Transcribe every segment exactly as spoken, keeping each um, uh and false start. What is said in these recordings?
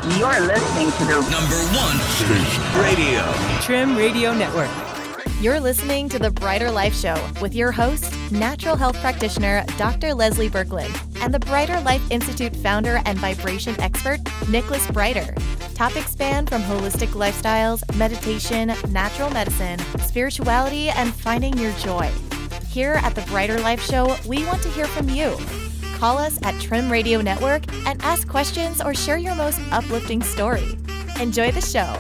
You're listening to the number one station radio. Trim Radio Network. You're listening to The Brighter Life Show with your host, natural health practitioner Doctor Leslie Berkland, and the Brighter Life Institute founder and vibration expert, Nicholas Brighter. Topics span from holistic lifestyles, meditation, natural medicine, spirituality, and finding your joy. Here at The Brighter Life Show, we want to hear from you. Call us at Trim Radio Network and ask questions or share your most uplifting story. Enjoy the show.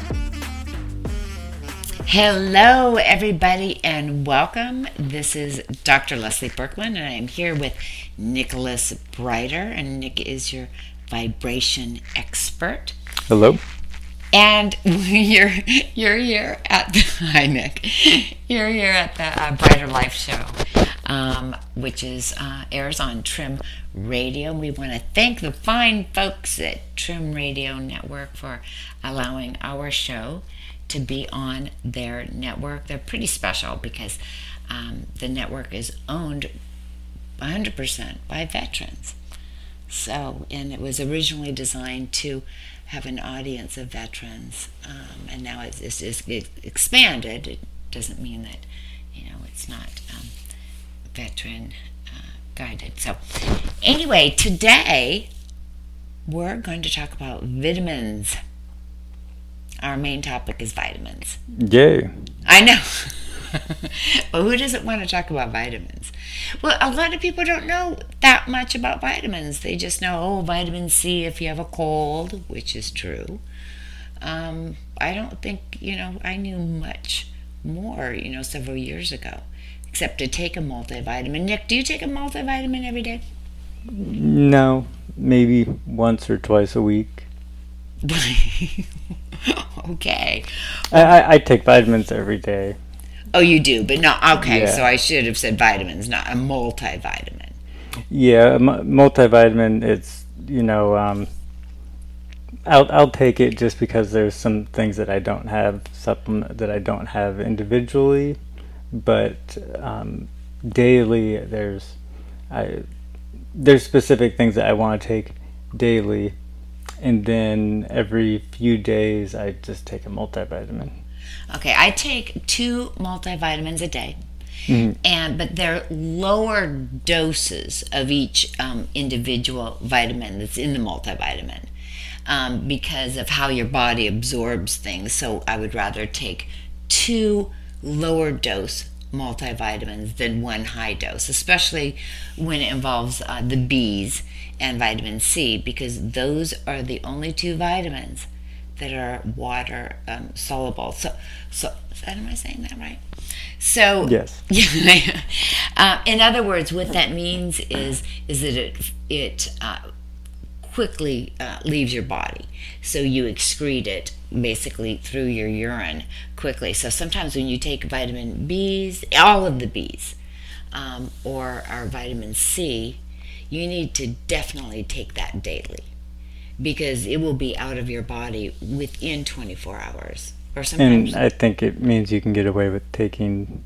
Hello, everybody, and welcome. This is Doctor Leslie Berkland, and I am here with Nicholas Brighter, and Nick is your vibration expert. Hello. And you're you're here at the, hi Nick, you're here at the uh, Brighter Life Show, um, which is uh, airs on Trim Radio. We want to thank the fine folks at Trim Radio Network for allowing our show to be on their network. They're pretty special because um, the network is owned one hundred percent by veterans. So, and it was originally designed to have an audience of veterans, um, and now it's, it's, it's expanded. It doesn't mean that, you know, it's not um, veteran uh, guided. So, anyway, today we're going to talk about vitamins. Our main topic is vitamins. Yay. I know. Well, who doesn't want to talk about vitamins? Well, a lot of people don't know that much about vitamins. They just know, oh, vitamin C if you have a cold, which is true. Um, I don't think, you know, I knew much more, you know, several years ago, except to take a multivitamin. Nick, do you take a multivitamin every day? No, maybe once or twice a week. Okay. I, I, I take vitamins every day. Oh, you do, but no, okay, Yeah. so I should have said vitamins, not a multivitamin. Yeah, a mu- multivitamin, it's, you know, um, I'll, I'll take it just because there's some things that I don't have, supplement that I don't have individually, but um, daily there's, I, there's specific things that I want to take daily, and then every few days I just take a multivitamin. Okay, I take two multivitamins a day, Mm-hmm. and but they're lower doses of each um, individual vitamin that's in the multivitamin um, because of how your body absorbs things. So I would rather take two lower dose multivitamins than one high dose, especially when it involves uh, the B's and vitamin C, because those are the only two vitamins that are water um, soluble. So, so am I saying that right? So, Yes. Yeah. uh, in other words, what that means is is that it it uh, quickly uh, leaves your body. So you excrete it basically through your urine quickly. So sometimes when you take vitamin B's, all of the B's, um, or our vitamin C, you need to definitely take that daily, because it will be out of your body within twenty-four hours. Or sometimes. And I think it means you can get away with taking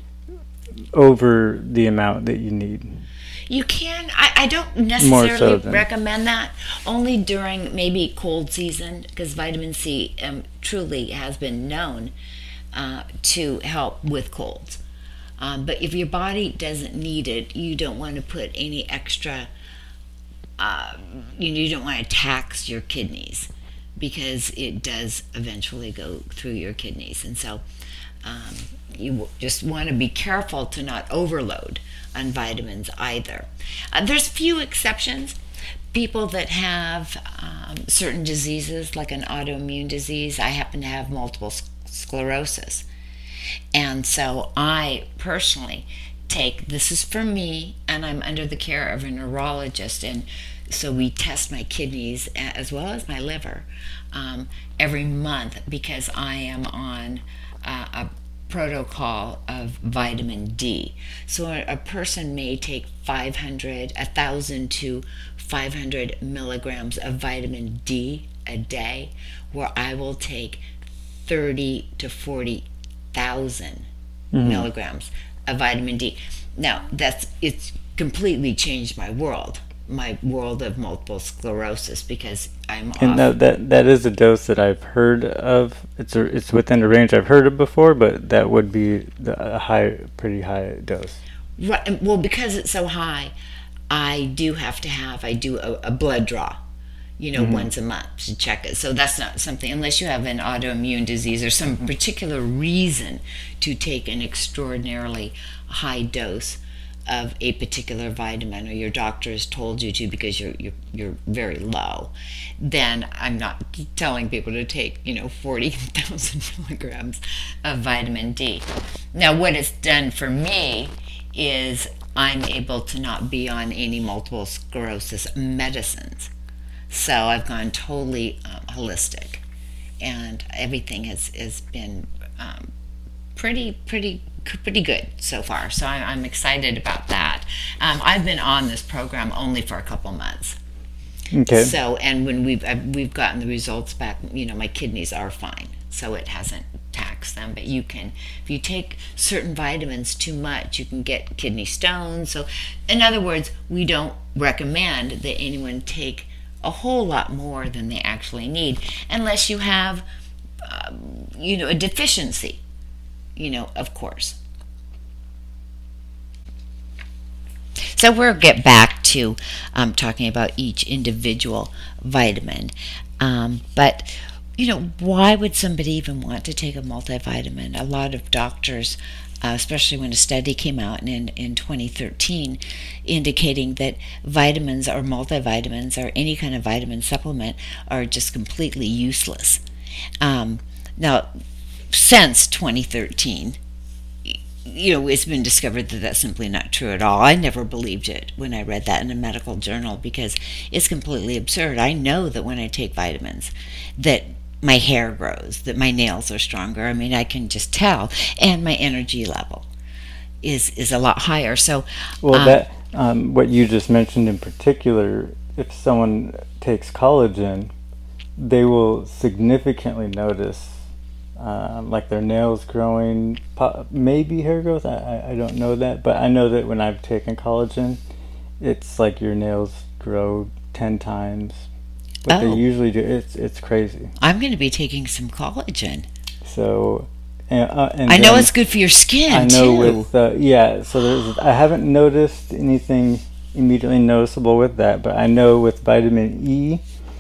over the amount that you need. You can. I, I don't necessarily so than- recommend that, only during maybe cold season, because vitamin C um, truly has been known uh, to help with colds. Um, but if your body doesn't need it, you don't want to put any extra, uh, you, you don't want to tax your kidneys, because it does eventually go through your kidneys. And so um, you just want to be careful to not overload on vitamins either. Uh, there's few exceptions. People that have um, certain diseases, like an autoimmune disease. I happen to have multiple sc- sclerosis. And so I personally take, this is for me, and I'm under the care of a neurologist, and so we test my kidneys as well as my liver um, every month, because I am on uh, a protocol of vitamin D. So a, a person may take five hundred, one thousand to five hundred milligrams of vitamin D a day, where I will take thirty to forty thousand mm-hmm. milligrams of vitamin D. Now, that's it's completely changed my world. my world of multiple sclerosis, because I'm And off. that, that that is a dose that I've heard of. It's a, it's within a range I've heard of before, but that would be the, a high, pretty high dose. Right, well, because it's so high, I do have to have, I do a, a blood draw, you know, mm-hmm. once a month to check it. So that's not something, unless you have an autoimmune disease or some mm-hmm. particular reason to take an extraordinarily high dose of a particular vitamin, or your doctor has told you to because you're you're, you're very low, then I'm not telling people to take, you know, forty thousand milligrams of vitamin D. Now, what it's done for me is I'm able to not be on any multiple sclerosis medicines. So I've gone totally um, holistic, and everything has, has been um, pretty, pretty, pretty good so far. So I, I'm excited about that. Um, I've been on this program only for a couple months. Okay. So, and when we've uh, we've gotten the results back, you know, my kidneys are fine, so it hasn't taxed them. But you can, if you take certain vitamins too much, you can get kidney stones. So, in other words, we don't recommend that anyone take a whole lot more than they actually need, unless you have, um, you know, a deficiency, you know, of course. So we'll get back to um, talking about each individual vitamin. Um, but, you know, why would somebody even want to take a multivitamin? A lot of doctors, uh, especially when a study came out in, in twenty thirteen, indicating that vitamins or multivitamins or any kind of vitamin supplement are just completely useless. Um, now, since twenty thirteen, you know, it's been discovered that that's simply not true at all. I never believed it when I read that in a medical journal, because it's completely absurd. I know that when I take vitamins that my hair grows, that my nails are stronger. I mean, I can just tell, and my energy level is is a lot higher. So, well, um, that um, what you just mentioned in particular, if someone takes collagen, they will significantly notice. Um, like their nails growing, maybe hair growth, I, I, I don't know that, but I know that when I've taken collagen, it's like your nails grow ten times what oh. they usually do. It's it's crazy. I'm going to be taking some collagen. So, and, uh, and I know it's good for your skin, I know too. with, uh, yeah, so there's, I haven't noticed anything immediately noticeable with that, but I know with vitamin E,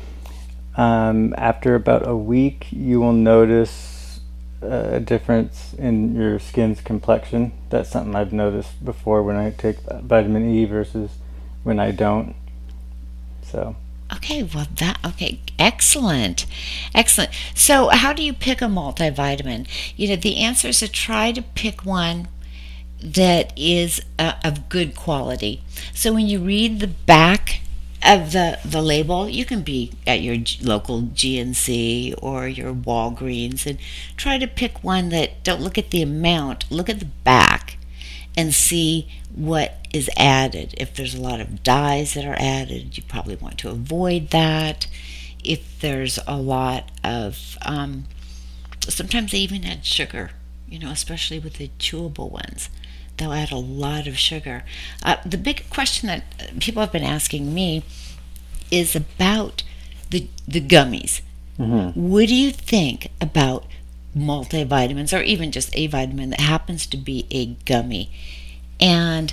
um, after about a week, you will notice a difference in your skin's complexion. That's something I've noticed before when I take vitamin E versus when I don't. So. Okay, well that, okay, excellent, excellent. So how do you pick a multivitamin? You know, the answer is to try to pick one that is uh, of good quality. So when you read the back of the, the label, you can be at your G- local G N C or your Walgreens and try to pick one that, don't look at the amount, look at the back and see what is added. If there's a lot of dyes that are added, you probably want to avoid that. If there's a lot of, um, sometimes they even add sugar, you know, especially with the chewable ones. They'll add a lot of sugar. Uh, the big question that people have been asking me is about the the gummies. Mm-hmm. What do you think about multivitamins, or even just a vitamin that happens to be a gummy? And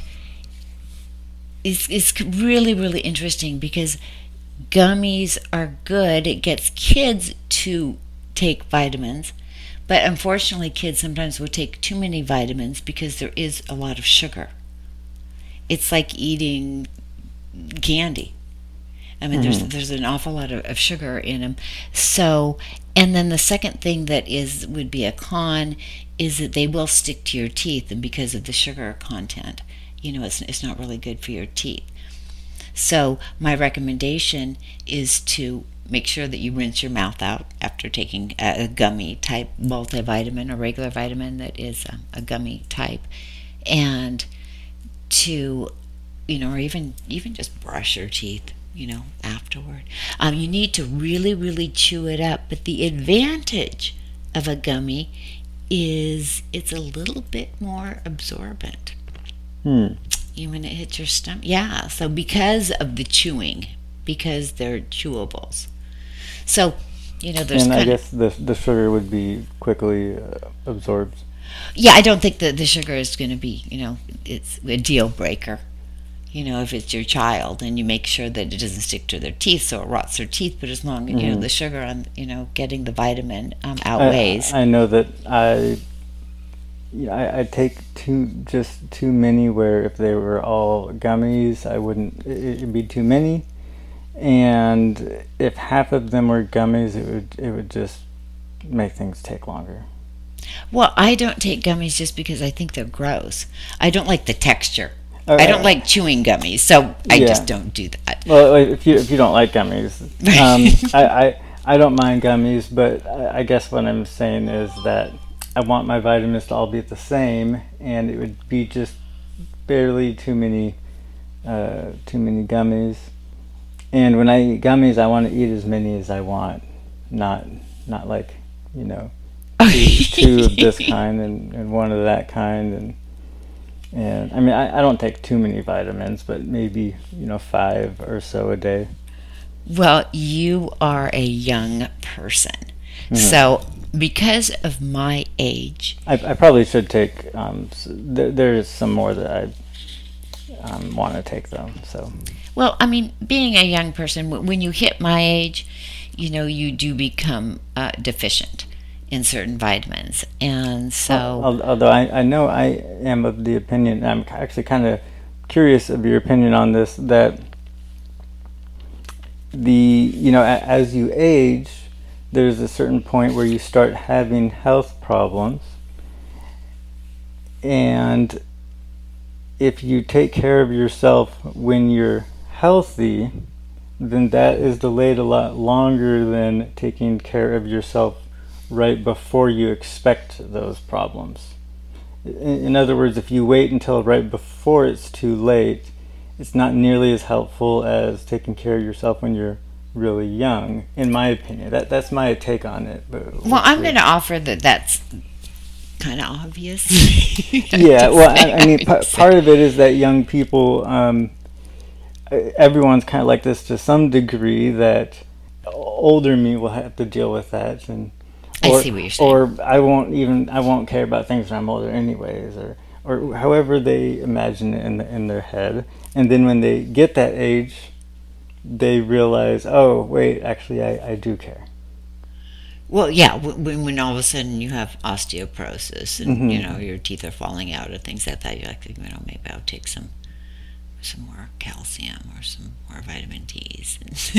it's, it's really, really interesting, because gummies are good. It gets kids to take vitamins. But unfortunately, kids sometimes will take too many vitamins because there is a lot of sugar. It's like eating candy. I mean, mm-hmm. there's there's an awful lot of, of sugar in them. So, and then the second thing that is would be a con is that they will stick to your teeth, and because of the sugar content, you know, it's it's not really good for your teeth. So my recommendation is to make sure that you rinse your mouth out after taking a gummy type multivitamin or regular vitamin that is a, a gummy type, and to, you know, or even even just brush your teeth, you know, afterward. Um, you need to really, really chew it up. But the advantage of a gummy is it's a little bit more absorbent. Hmm. You when it hits your stomach, yeah. So because of the chewing, because they're chewables. So, you know, there's and I kind guess the the sugar would be quickly uh, absorbed. Yeah, I don't think that the sugar is going to be, you know, it's a deal breaker. You know, if it's your child and you make sure that it doesn't stick to their teeth so it rots their teeth, but as long as, mm-hmm. you know, the sugar on, you know, getting the vitamin um, outweighs. I, I know that I, yeah, I, I take too, just too many where if they were all gummies, I wouldn't, it, it'd be too many. And if half of them were gummies, it would, it would just make things take longer. Well, I don't take gummies just because I think they're gross. I don't like the texture. Uh, I don't like chewing gummies, so I yeah. just don't do that. Well, if you if you don't like gummies, um, I, I I don't mind gummies, but I, I guess what I'm saying is that I want my vitamins to all be the same, and it would be just barely too many uh, too many gummies. And when I eat gummies, I want to eat as many as I want, not not like you know. Two, two of this kind and, and one of that kind, and and I mean I, I don't take too many vitamins, but maybe you know five or so a day. Well, you are a young person, mm-hmm. so because of my age, I, I probably should take. Um, th- there's some more that I um, want to take though. So. Well, I mean, being a young person, when you hit my age, you know you do become uh, deficient in certain vitamins, and so although I, I know I am of the opinion, I'm actually kind of curious of your opinion on this, that the you know as you age there's a certain point where you start having health problems, and if you take care of yourself when you're healthy, then that is delayed a lot longer than taking care of yourself right before you expect those problems. In, in other words, if you wait until right before it's too late, it's not nearly as helpful as taking care of yourself when you're really young, in my opinion. That That's my take on it. But well, I'm going to offer that that's kind of obvious. Yeah, well, I, I mean, p- part of it is that young people, um, everyone's kind of like this to some degree, that older me will have to deal with that, and Or, I see what you're saying. Or I won't even I won't care about things when I'm older, anyways, or or however they imagine it in the, in their head. And then when they get that age, they realize, oh wait, actually I, I do care. Well, yeah, when when all of a sudden you have osteoporosis and Mm-hmm. you know your teeth are falling out or things like that, you're like, you know, maybe I'll take some some more calcium or some more vitamin D's.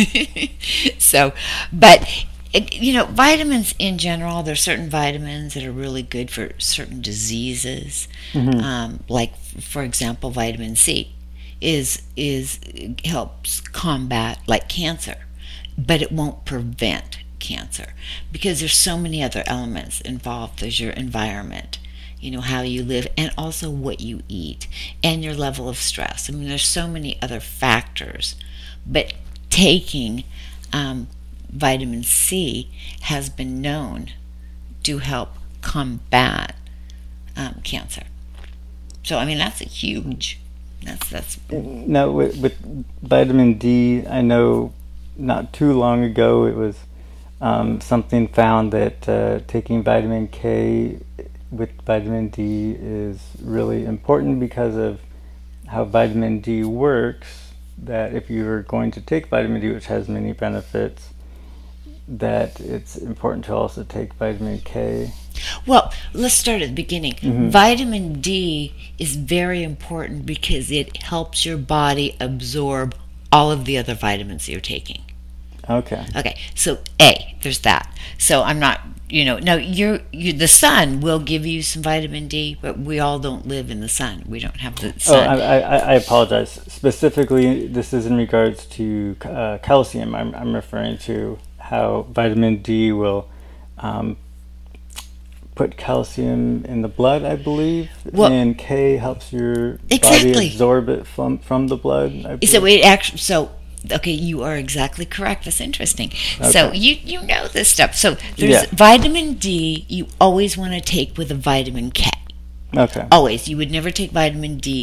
So, but. It, you know, vitamins in general, there's certain vitamins that are really good for certain diseases. Mm-hmm. Um, like, for example, vitamin C is is helps combat like cancer, but it won't prevent cancer because there's so many other elements involved. There's your environment, you know, how you live, and also what you eat and your level of stress. I mean, there's so many other factors, but taking um, vitamin C has been known to help combat um, cancer. So I mean that's a huge. That's that's. Now with, with vitamin D, I know not too long ago it was um, something found that uh, taking vitamin K with vitamin D is really important because of how vitamin D works. That if you're going to take vitamin D, which has many benefits, that it's important to also take vitamin K. Well, let's start at the beginning. Mm-hmm. Vitamin D is very important because it helps your body absorb all of the other vitamins you're taking. Okay. Okay, so A, there's that. So I'm not, you know, no, you're, you, the sun will give you some vitamin D, but we all don't live in the sun. We don't have the sun. Oh, I, I, I apologize. Specifically, this is in regards to uh, calcium. I'm, I'm referring to how vitamin D will um, put calcium in the blood, I believe, well, and K helps your exactly. body absorb it from, from the blood. I believe. So it actually, so okay, you are exactly correct. That's interesting. Okay. So you you know this stuff. So there's yeah. vitamin D. You always want to take with a vitamin K. Okay. Always. You would never take vitamin D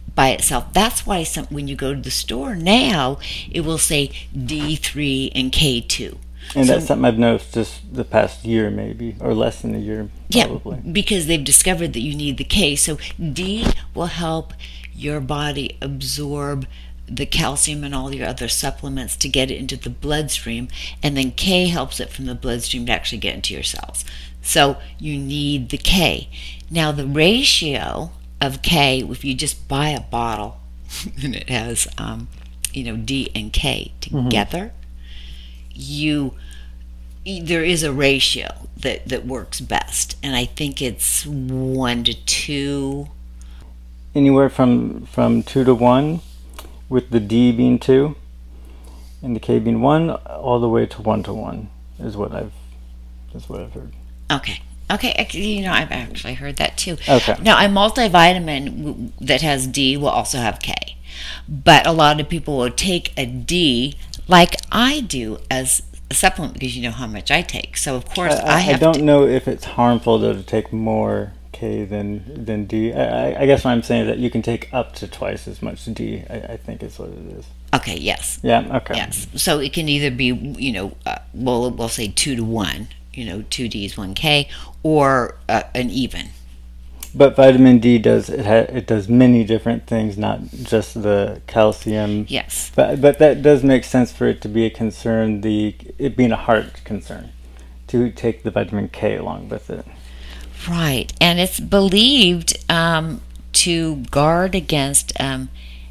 by itself. That's why some, when you go to the store now, it will say D three and K two. And so, that's something I've noticed just the past year, maybe, or less than a year, probably. Yeah, because they've discovered that you need the K. So D will help your body absorb the calcium and all your other supplements to get it into the bloodstream, and then K helps it from the bloodstream to actually get into your cells. So you need the K. Now the ratio of K, if you just buy a bottle and it has, um, you know, D and K together, mm-hmm. you there is a ratio that, that works best, and I think it's one to two. Anywhere from from two to one, with the D being two, and the K being one, all the way to one to one is what I've is what I've heard. Okay. Okay, you know, I've actually heard that too. Okay. Now, a multivitamin that has D will also have K. But a lot of people will take a D like I do as a supplement because you know how much I take. So, of course, I, I, I have I don't to... know if it's harmful, though, to take more K than, than D. I, I guess what I'm saying is that you can take up to twice as much D, I, I think is what it is. Okay, yes. Yeah, okay. Yes. So it can either be, you know, uh, well, we'll say two to one. You know, two D's, one K, or uh, an even. But vitamin D does it? Ha- it does many different things, not just the calcium. Yes. But but that does make sense for it to be a concern. The it being a heart concern, to take the vitamin K along with it. Right, and it's believed um, to guard against um,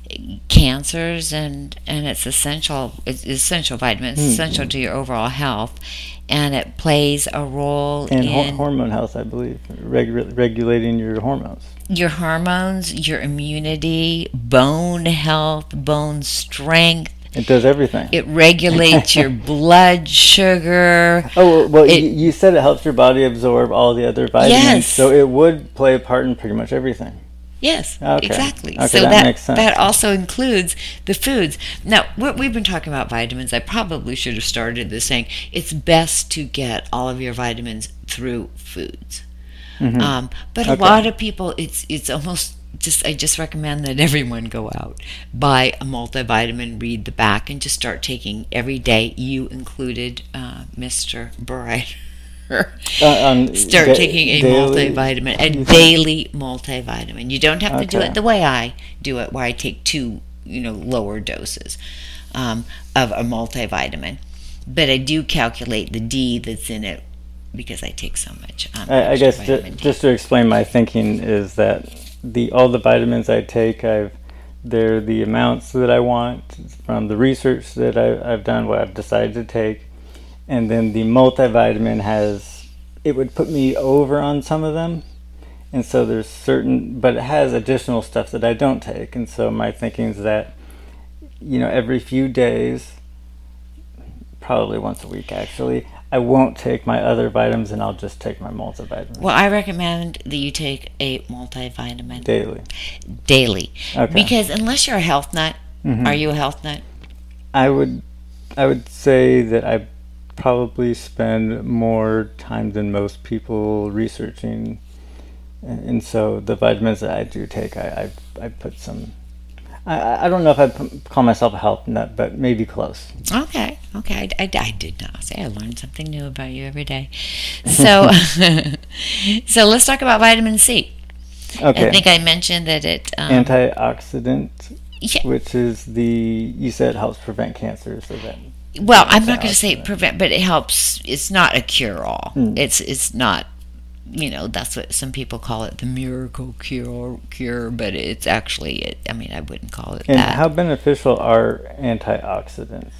cancers, and and it's essential. It's essential vitamin. It's mm-hmm. essential to your overall health. And it plays a role and in... And ho- hormone health, I believe. Regu- regulating your hormones. Your hormones, your immunity, bone health, bone strength. It does everything. It regulates your blood sugar. Oh, well, it, you, you said it helps your body absorb all the other vitamins. Yes. So it would play a part in pretty much everything. Yes, okay. exactly. Okay, so that, that makes sense. that also includes the foods. Now, what we've been talking about vitamins, I probably should have started this saying it's best to get all of your vitamins through foods. Mm-hmm. Um, but okay. a lot of people, it's it's almost just I just recommend that everyone go out, buy a multivitamin, read the back, and just start taking every day. You included, uh, Mister Bright. Uh, um, Start da- taking a daily, multivitamin, a daily multivitamin. You don't have to okay. do it the way I do it, where I take two, you know, lower doses um, of a multivitamin. But I do calculate the D that's in it because I take so much. Um, I, I guess ju- just to explain my thinking is that the all the vitamins I take, I've they're the amounts that I want from the research that I, I've done, what I've decided to take. And then the multivitamin has, it would put me over on some of them. And so there's certain, but it has additional stuff that I don't take. And so my thinking is that, you know, every few days, probably once a week actually, I won't take my other vitamins and I'll just take my multivitamin. Well, I recommend that you take a multivitamin. Daily. Daily. Okay. Because unless you're a health nut, mm-hmm. Are you a health nut? I would, I would say that I probably spend more time than most people researching, and, and so the vitamins that I do take, I I, I put some. I, I don't know if I'd call myself a health nut, but maybe close. Okay, okay, I, I, I did not say I learned something new about you every day. So, so let's talk about vitamin C. Okay. I think I mentioned that it um, antioxidant, yeah. which is the you said helps prevent cancer, so that. Well, I'm not going to say prevent, but it helps. It's not a cure-all. Mm. It's it's not, you know, that's what some people call it, the miracle cure. Cure, but it's actually, it, I mean, I wouldn't call it and that. And how beneficial are antioxidants?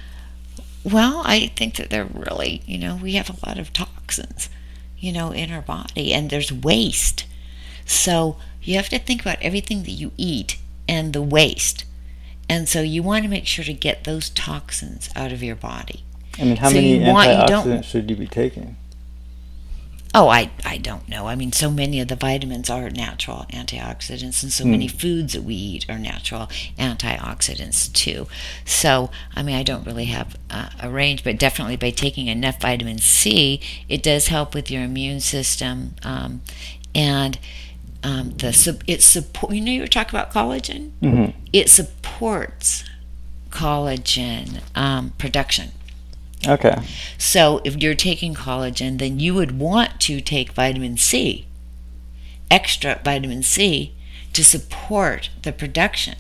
Well, I think that they're really, you know, we have a lot of toxins, you know, in our body, and there's waste. So you have to think about everything that you eat and the waste. And so you want to make sure to get those toxins out of your body. I mean, how so many you antioxidants want, you should you be taking? Oh, I, I don't know. I mean, so many of the vitamins are natural antioxidants, and so mm. many foods that we eat are natural antioxidants too. So, I mean, I don't really have uh, a range, but definitely by taking enough vitamin C, it does help with your immune system. Um, and um, the sup- it support. You know, you were talking about collagen. Mm-hmm. It supports collagen um, production. Okay. So if you're taking collagen, then you would want to take vitamin C, extra vitamin C, to support the production.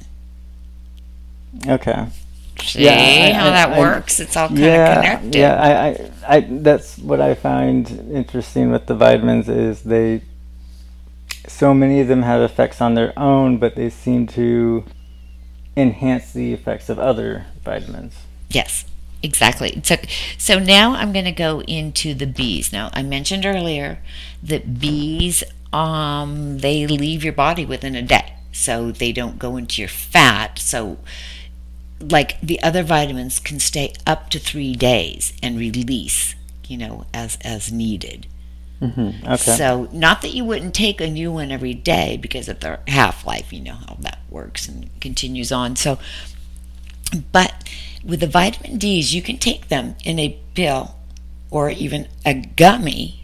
Okay. See Yeah, I- how I- that I- works? It's all kind yeah, of connected. Yeah, I, I, I, that's what I find interesting with the vitamins is they, so many of them have effects on their own, but they seem to enhance the effects of other vitamins. Yes, exactly. So, so now I'm going to go into the bees. Now, I mentioned earlier that bees, um, they leave your body within a day, so they don't go into your fat. So, like the other vitamins can stay up to three days and release, you know, as as needed. Mm-hmm. Okay. So, not that you wouldn't take a new one every day because of their half-life, you know how that works and continues on. So, but with the vitamin D's, you can take them in a pill or even a gummy.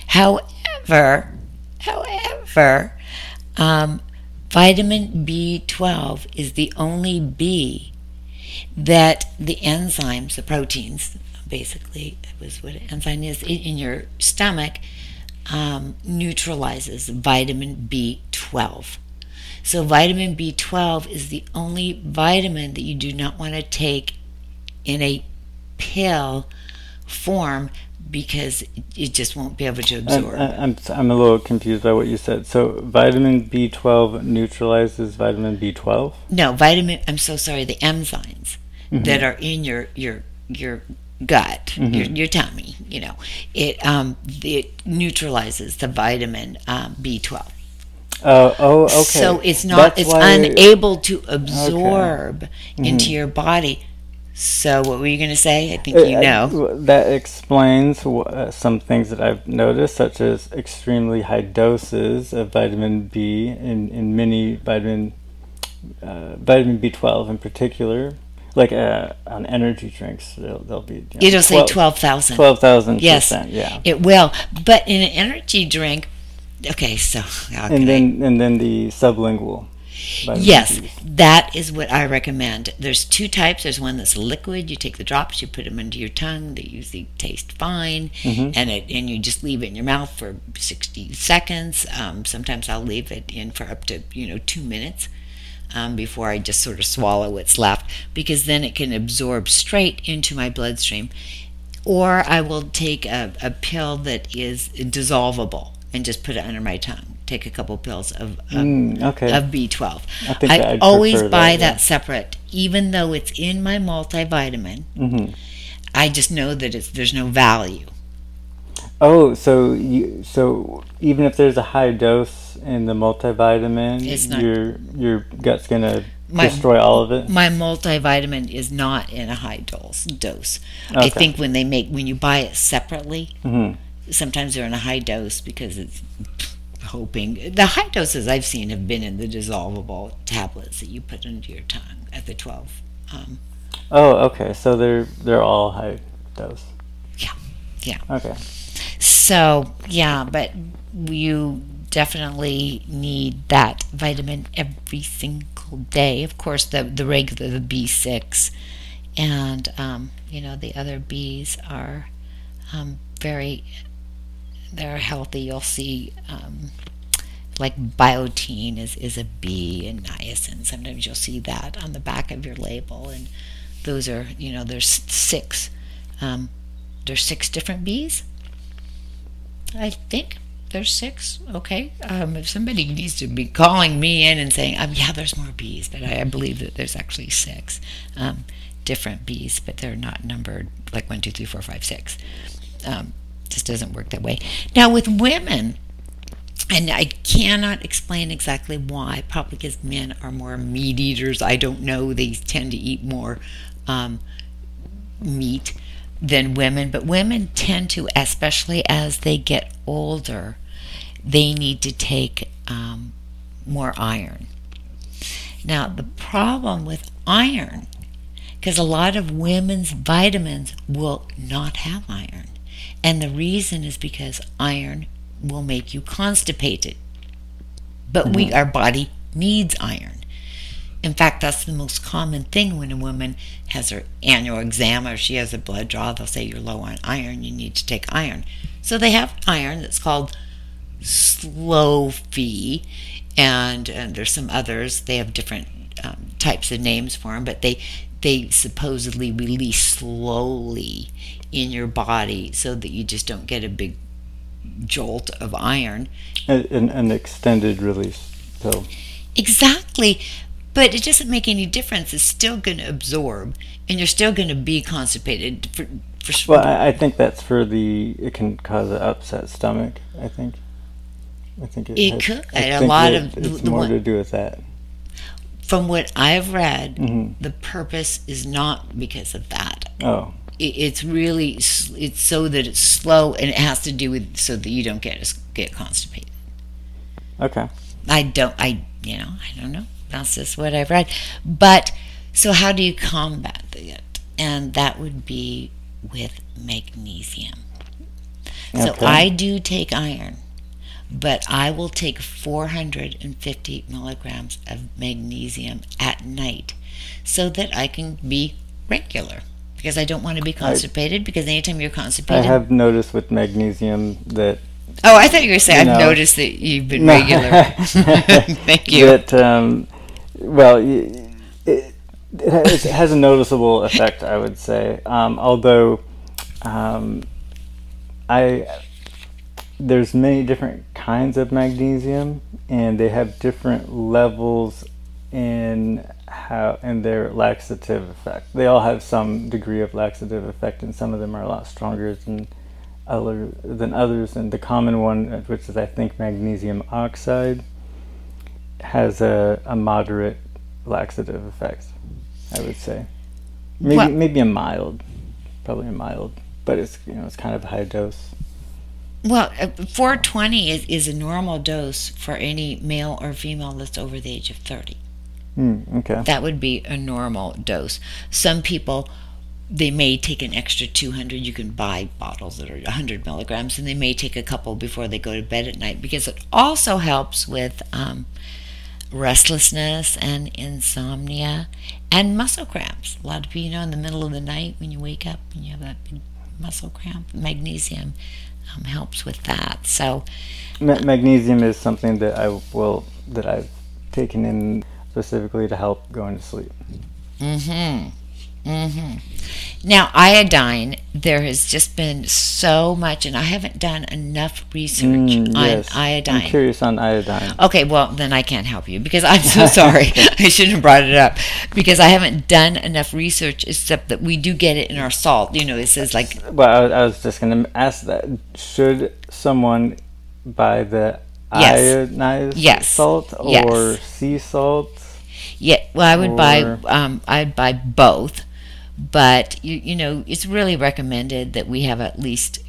However, however, um, vitamin B twelve is the only B that the enzymes, the proteins, basically, was what an enzyme is in, in your stomach, um, neutralizes vitamin B twelve. So vitamin B twelve is the only vitamin that you do not want to take in a pill form because it just won't be able to absorb. I, I, I'm I'm a little confused by what you said. So vitamin B twelve neutralizes vitamin B twelve? No, vitamin. I'm so sorry. The enzymes Mm-hmm. that are in your your your gut, Mm-hmm. your your tummy. You know, it um it neutralizes the vitamin um, B twelve. Uh, oh, okay. So it's not, That's it's why- unable to absorb Okay. into Mhm. your body. So what were you going to say? I think Uh, you I- know. w- that explains wh- uh, some things that I've noticed, such as extremely high doses of vitamin B in, in many vitamin uh, vitamin B twelve in particular, like uh, on energy drinks. They'll, they'll be you know, It'll say twelve thousand. twelve thousand Yes, percent. Yeah. it will. But in an energy drink, okay, so how can And I- then and then the sublingual. vitamin Yes, Bs. that is what I recommend. There's two types. There's one that's liquid. You take the drops, you put them under your tongue. They usually taste fine, Mhm. and it and you just leave it in your mouth for sixty seconds. Um, sometimes I'll leave it in for up to you know two minutes um, before I just sort of swallow what's left, because then it can absorb straight into my bloodstream. Or I will take a, a pill that is dissolvable and just put it under my tongue. Take a couple pills of of, Mm, okay. of B twelve. I think I I'd always prefer buy that, that, yeah. separate, even though it's in my multivitamin. Mhm. I just know that it's there's no value. Oh, so you so even if there's a high dose in the multivitamin, It's not- your your gut's gonna My- destroy all of it. My multivitamin is not in a high dose. Dose. I Okay. think when they make when you buy it separately, hmm sometimes they're in a high dose because it's hoping the high doses I've seen have been in the dissolvable tablets that you put under your tongue at the twelve. Um, Oh, okay. So they're they're all high dose. yeah, yeah. Okay. So, yeah, but you definitely need that vitamin every single day. Of course, the the regular, the B six, and, um, you know, the other Bs are um, very, they're healthy. You'll see, um, like biotin is, is a B, and niacin. Sometimes you'll see that on the back of your label, and those are, you know, there's six, um, there's six different Bs. I think there's six. Okay. Um, if somebody needs to be calling me in and saying, um, yeah, there's more bees, but I, I believe that there's actually six um, different bees, but they're not numbered like one, two, three, four, five, six. Um, just doesn't work that way. Now with women, and I cannot explain exactly why, probably because men are more meat eaters. I don't know. They tend to eat more um, meat than women, but women tend to, especially as they get older, they need to take um, more iron. Now, the problem with iron, because a lot of women's vitamins will not have iron, and the reason is because iron will make you constipated. But Mm-hmm. we, our body needs iron. In fact, that's the most common thing when a woman has her annual exam or she has a blood draw. They'll say you're low on iron, you need to take iron. So they have iron that's called Slow-Fe, and, and there's some others. They have different um, types of names for them, but they they supposedly release slowly in your body so that you just don't get a big jolt of iron. An, an extended release pill. Exactly. But it doesn't make any difference. It's still going to absorb, and you're still going to be constipated. For, for Well, I, I think that's for the, it can cause an upset stomach, I think. I think it, It has, could. I A think lot it, of it's the more one- to do with that. From what I've read, Mm-hmm. the purpose is not because of that. Oh, It, it's really, s- it's so that it's slow, and it has to do with so that you don't get get constipated. okay. I don't, I, you know, I don't know. That's just what I've read. But, so how do you combat it? And that would be with magnesium. So Okay. I do take iron, but I will take four hundred fifty milligrams of magnesium at night so that I can be regular. Because I don't want to be constipated, because anytime you're I constipated... have noticed with magnesium that Oh, I thought you were saying, you I've know- noticed that you've been No. regular. Thank you. that um, well, y- it, it has it has a noticeable effect, I would say. Um, although um, I there's many different kinds of magnesium, and they have different levels in how in their laxative effect. They all have some degree of laxative effect, and some of them are a lot stronger than other than others. And the common one, which is I think magnesium oxide, has a, a moderate laxative effect, I would say. Maybe Well- maybe a mild, probably a mild, but it's you know it's kind of a high dose. Well, uh, four twenty is, is a normal dose for any male or female that's over the age of thirty. Hmm, okay. That would be a normal dose. Some people, they may take an extra two hundred. You can buy bottles that are one hundred milligrams, and they may take a couple before they go to bed at night, because it also helps with um, restlessness and insomnia and muscle cramps. A lot of people, you know, in the middle of the night when you wake up and you have that big muscle cramp, magnesium um, helps with that. So, Ma- magnesium is something that I will that I've taken in specifically to help going to sleep. mm-hmm. Mm-hmm. Now, iodine, there has just been so much, and I haven't done enough research Mm, on yes. iodine. I'm curious on iodine. Okay, well, then I can't help you, because I'm so sorry. I shouldn't have brought it up, because I haven't done enough research, except that we do get it in our salt. You know, it says like, Well, I, was- I was just going to ask that. Should someone buy the Yes. iodized Yes. salt or Yes. sea salt? yeah, well, I would buy, Or- um, I'd buy both, but you, you know, it's really recommended that we have at least,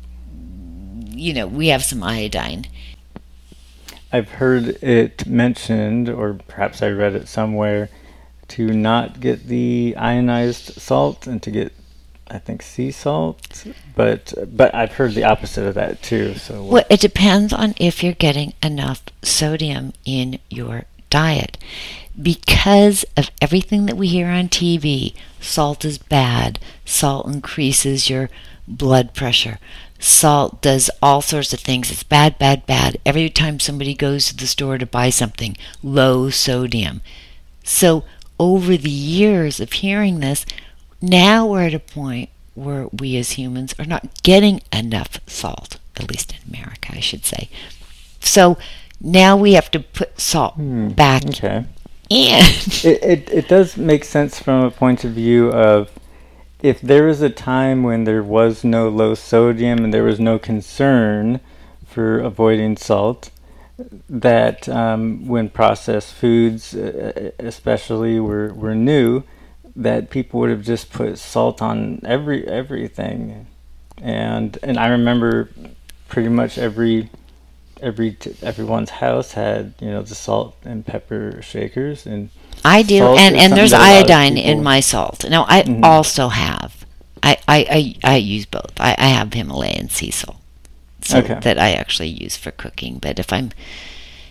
you know, we have some iodine. I've heard it mentioned, or perhaps I read it somewhere, to not get the ionized salt and to get, I think, sea salt. But but I've heard the opposite of that too. So Well, it depends on if you're getting enough sodium in your diet. Because of everything that we hear on T V, salt is bad, salt increases your blood pressure, salt does all sorts of things, it's bad, bad, bad. Every time somebody goes to the store to buy something, low sodium. So over the years of hearing this, now we're at a point where we as humans are not getting enough salt, at least in America, I should say. So now we have to put salt Hmm, back okay. in. It, it it does make sense from a point of view of if there was a time when there was no low sodium and there was no concern for avoiding salt, that um, when processed foods uh, especially were, were new, that people would have just put salt on every everything. And and I remember pretty much every every t- everyone's house had, you know, the salt and pepper shakers, and I do, salt and, is and there's something that a lot of iodine in people- my salt. Now, I Mhm. also have, I, I, I, I use both. I, I have Himalayan sea salt, so Okay. that I actually use for cooking. But if I'm,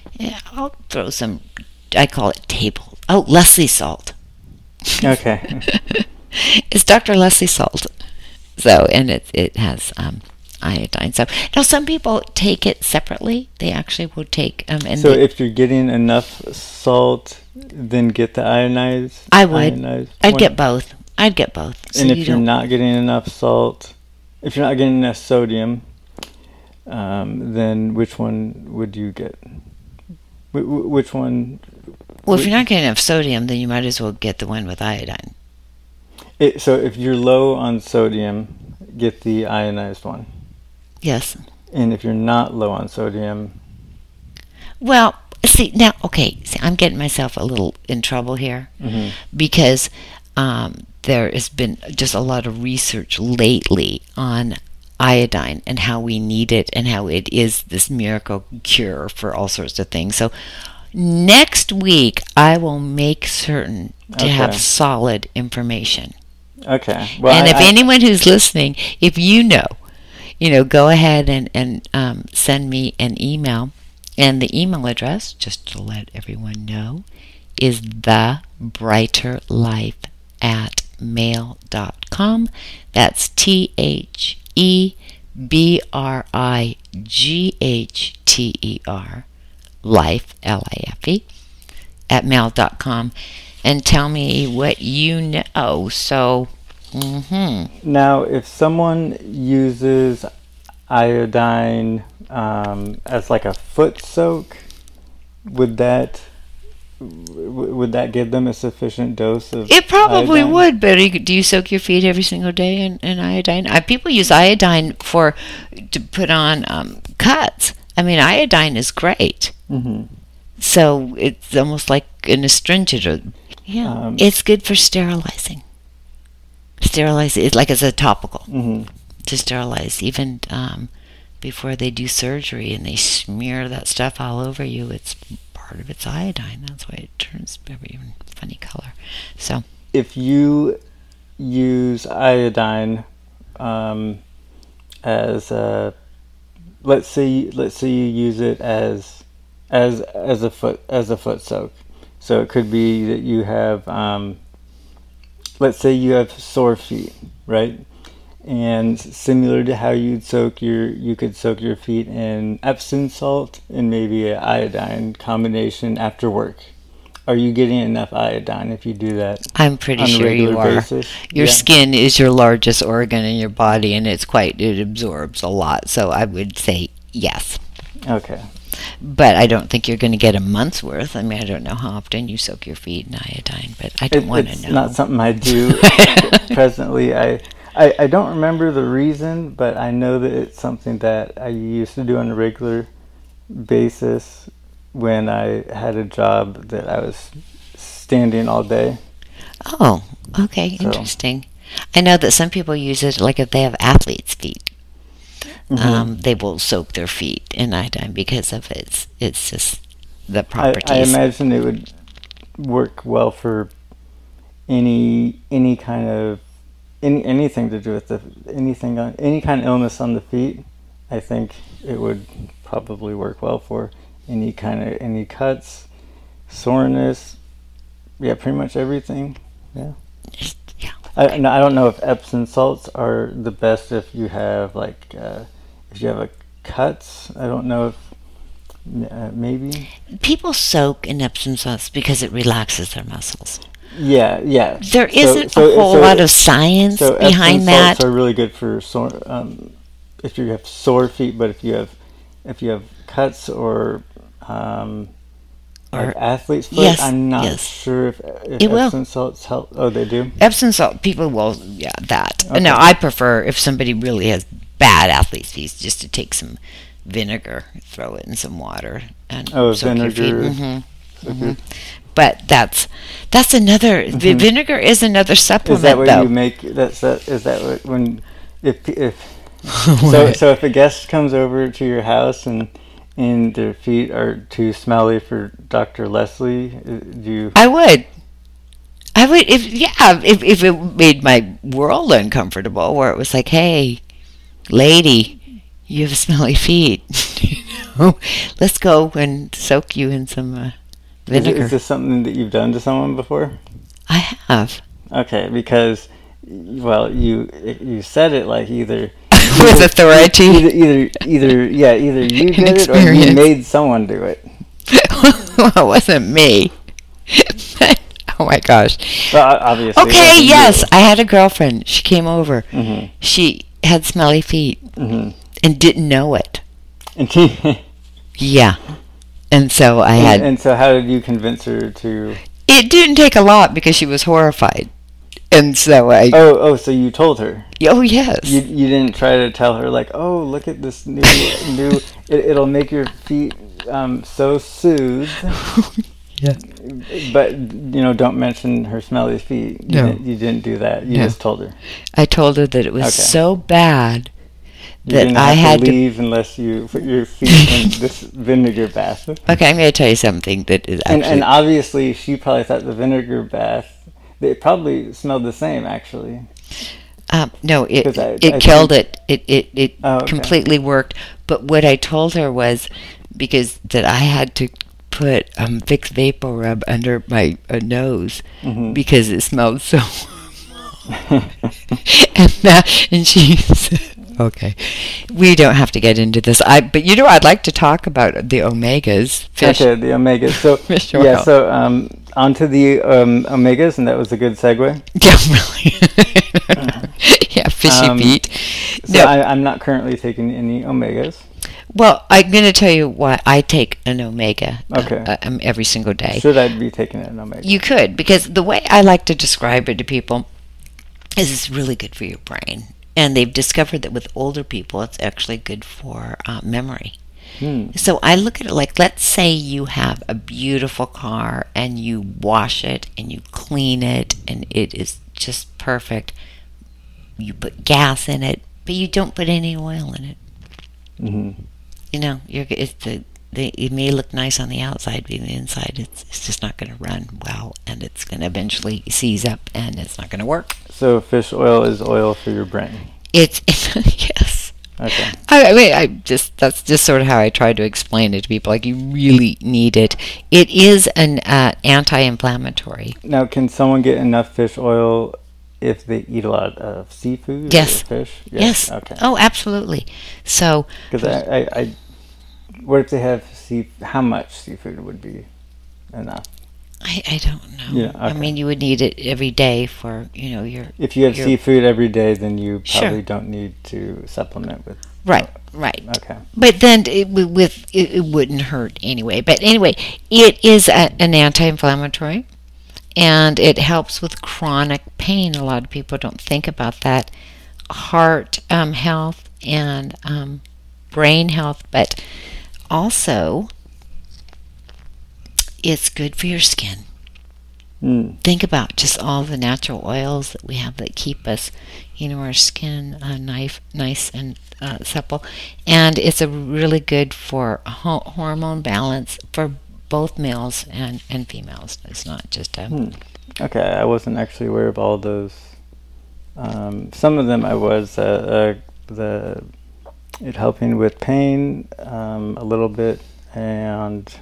Yeah, I'll throw some, I call it table. Oh, Leslie salt. Okay. It's Doctor Leslie salt. So, and it, it has um, iodine. So, now some people take it separately. They actually will take, um, and So they, if you're getting enough salt, then get the ionized. I would. ionized I'd one. get both. I'd get both. So And if you you're don't, not getting enough salt, if you're not getting enough sodium, um, then which one would you get? Wh- wh- which one? well, if you're not getting enough sodium, then you might as well get the one with iodine. It, so if you're low on sodium, get the ionized one. Yes. And if you're not low on sodium, Well, see, now, okay, see, I'm getting myself a little in trouble here mhm. because um, there has been just a lot of research lately on iodine and how we need it and how it is this miracle cure for all sorts of things. So next week, I will make certain to Okay. have solid information. okay. Well, and I- if I- anyone who's listening, if you know, you know, go ahead and, and um, send me an email. And the email address, just to let everyone know, is thebrighterlife at mail dot com. That's T H E B R I G H T E R, life, L I F E, at mail dot com. And tell me what you know. So, mm-hmm. Now, if someone uses iodine um, as like a foot soak, would that w- would that give them a sufficient dose of? It probably iodine? would, but you- do you soak your feet every single day in, in iodine? Uh, people use iodine for to put on um, cuts. I mean, iodine is great. Mhm. So it's almost like an astringent. Or, yeah, Um, it's good for sterilizing. Sterilize it like as a topical Mhm. to sterilize, even um, before they do surgery and they smear that stuff all over you. It's part of its iodine. That's why it turns every funny color. So If you use iodine um, as a, let's say let's say you use it as as as a foot as a foot soak, so it could be that you have um, let's say you have sore feet, right? And similar to how you'd soak your, you could soak your feet in Epsom salt and maybe an iodine combination after work. Are you getting enough iodine if you do that I'm pretty on a sure you regular are. basis? Your Yeah. skin is your largest organ in your body, and it's quite, it absorbs a lot. So I would say yes. Okay. But I don't think you're going to get a month's worth. I mean, I don't know how often you soak your feet in iodine, but I don't It, want to it's know. not something I do presently. I, I I don't remember the reason, but I know that it's something that I used to do on a regular basis when I had a job that I was standing all day. Oh, okay, So- interesting. I know that some people use it like if they have athlete's feet. Mhm. Um, they will soak their feet in iodine because of its, it's just the I, properties. I imagine it would work well for any any kind of any anything to do with the anything on any kind of illness on the feet. I think it would probably work well for any kind of any cuts, soreness. Yeah, pretty much everything. Yeah. Just- yeah. I no, I don't know if Epsom salts are the best if you have like uh, if you have a cuts. I don't know if uh, maybe. People soak in Epsom salts because it relaxes their muscles. Yeah, yeah. There So- isn't so- a whole so- lot of science So behind Epsom that. salts are really good for sore, um, if you have sore feet, but if you have if you have cuts or um, like Or- athlete's foot, yes, I'm not yes. sure if, if It will. Epsom salts help. Oh, they do. Epsom salt, people will, yeah, that. Okay. Now, I prefer if somebody really has bad athlete's feet, just to take some vinegar, throw it in some water, and Oh, soak your feet. vinegar. hmm hmm But that's that's another. vi- Vinegar is another supplement, Is that what though. you make? That's that. Is that what when if if so so if a guest comes over to your house and and their feet are too smelly for Doctor Leslie, uh, do you? I would. I would if yeah if if it made my world uncomfortable, where it was like, hey, lady, you have smelly feet. You know? So let's go and soak you in some uh, Is, vinegar. is this something that you've done to someone before? I have. Okay, because, well, you you said it like either With authority. either either either yeah, either you An did it or you experience. made someone do it. Well, it wasn't me. Oh my gosh. Well, obviously. it Okay, wasn't yes, you. I had a girlfriend. She came over. Mhm. She had smelly feet Mhm. and didn't know it. And, she, Yeah. And so I and, had... and so, how did you convince her to? It didn't take a lot because she was horrified. And so I... Oh, oh, so you told her. Oh, yes. You you didn't try to tell her like, oh, look at this new new. It, it'll make your feet um, so soothed. Yeah. But you know, don't mention her smelly feet. You, No. didn't, you didn't do that. You No. just told her. I told her that it was Okay. so bad You that didn't I have had to to... leave unless you put your feet in this vinegar bath. Okay, I'm going to tell you something that is And actually... and obviously, she probably thought the vinegar bath. It probably smelled the same, actually. Um, no, it 'Cause I- it I killed think- it. It it, it Oh, okay. completely worked. But what I told her was because that I had to put um, Vicks Vapor Rub under my uh, nose Mhm. because it smelled so. and that, and she said, "Okay, we don't have to get into this." I but you know I'd like to talk about the omegas. Fish. Okay, the omegas. So Fish yeah, oil. so um, onto the um, omegas, and that was a good segue. Yeah, really. Yeah, fishy Um, feet. So No. I, I'm not currently taking any omegas. Well, I'm going to tell you why I take an omega uh, Okay. uh, um, every single day. Should I be taking an omega? You could, because the way I like to describe it to people is it's really good for your brain. And they've discovered that with older people, it's actually good for uh, memory. Hmm. So I look at it like, let's say you have a beautiful car and you wash it and you clean it and it is just perfect. You put gas in it, but you don't put any oil in it. Mm-hmm. You know, you're, it's the, the, it may look nice on the outside, but on the inside, it's, it's just not going to run well, and it's going to eventually seize up, and it's not going to work. So fish oil is oil for your brain. It's, yes. Okay. I, I mean, I just that's just sort of how I try to explain it to people. Like, you really need it. It is an uh, anti-inflammatory. Now, can someone get enough fish oil if they eat a lot of seafood Yes. or fish? Yes. Okay. Oh, absolutely. So, Because I, I, I, what if they have sea? How much seafood would be enough? I, I don't know. Yeah, I okay. mean, you would need it every day for, you know, your... If you have your- seafood every day, then you Sure. probably don't need to supplement with. Right, right. Okay. But then it, wi- with it, it wouldn't hurt anyway. But anyway, it is a, an anti-inflammatory, and it helps with chronic pain. A lot of people don't think about that. Heart um, health and um, brain health, but also it's good for your skin. Mm. Think about just all the natural oils that we have that keep us, you know, our skin uh, nice, nice and uh, supple. And it's a really good for ho- hormone balance for both males and, and females. It's not just a... Hmm. Okay, I wasn't actually aware of all those. Um, some of them I was. Uh, uh, the it helping with pain um, a little bit, and